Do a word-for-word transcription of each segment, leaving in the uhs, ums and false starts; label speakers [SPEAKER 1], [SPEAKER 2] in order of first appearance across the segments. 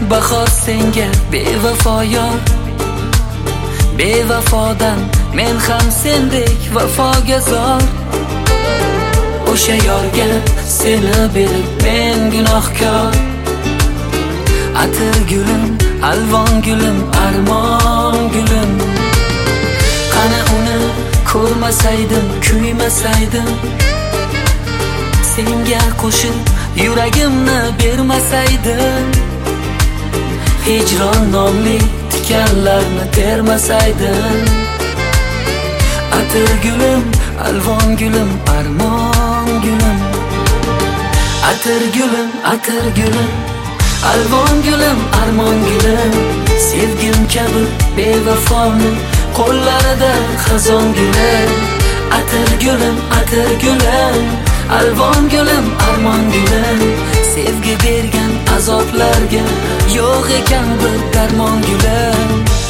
[SPEAKER 1] bahor senga bevafo yor. Bevafodan men ham sendek vafoga zor. O'sha yorga seni berib men gunohkor. Atir gulim, alvon gulim, armon gulim. Qani uni ko'rmasaydim, kuymasaydim, senga qo'shib yuragimni bermasaydim, hijron nomli tikanlarni termasaydim. Atir gulim, alvon gulim, armon gulim. Atir gulim, atir gulim, alvon gulim, armon gulim. Sevgim kabi bevafoni qo'llarida xazon gulim. Atir gulim, atir gulim, alvon gulim, armon gulim. Sevgi bergan azoblarga yo'q ekan bir darmon gulim.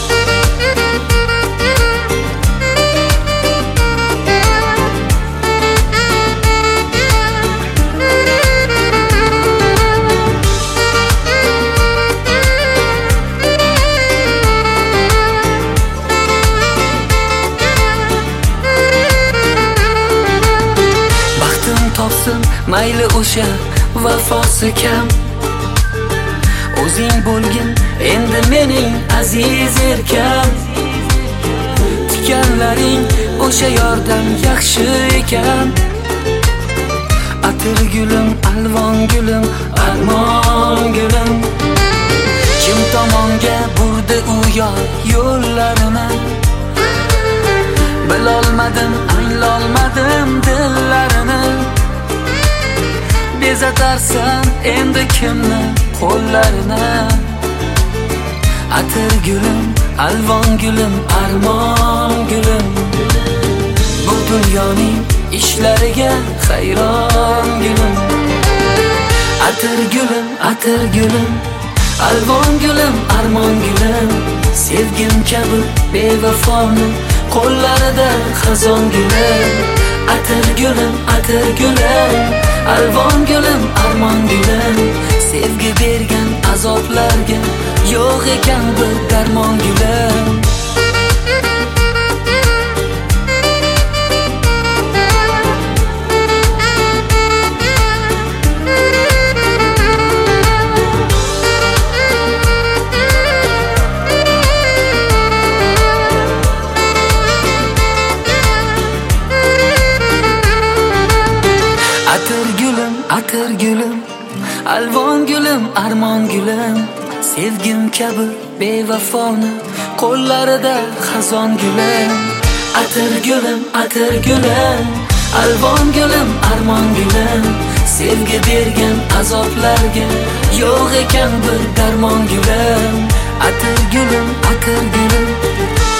[SPEAKER 1] Topsin mayli o'sha vafosi kam, o'zing bo'lgin endi mening aziz erkam. Tikanlaring o'sha yordan yaxshi ekan. Atir gulim, alvon gulim, armon gulim. Kim tomonga burdi u yor yo'llarini, bilolmadim, anglolmadim dillarini. Bezatarsan endi kimni qo'llarini. Atir gulim, alvon gulim, armon gulim. Bu dunyoning ishlariga hayron gulim. Atir gulim, atir gulim, alvon gulim, armon gulim. Sevgim kabi bevafoni qo'llarida xazon gulim. Atir gulim, atir gulim, alvon gulim, armon gulim. Sevgi bergan azoblarga yo'q ekan bir darmon gulim. Atir gulim, atir gulim, alvon gulim, armon gulim. Sevgim kabi bevafoni qo'llarida xazon gulim. Atir gulim, atir gulim, alvon gulim, armon gulim. Sevgi bergan azoblarga yo'q ekan bir darmon gulim. Atir gulim, atir gulim,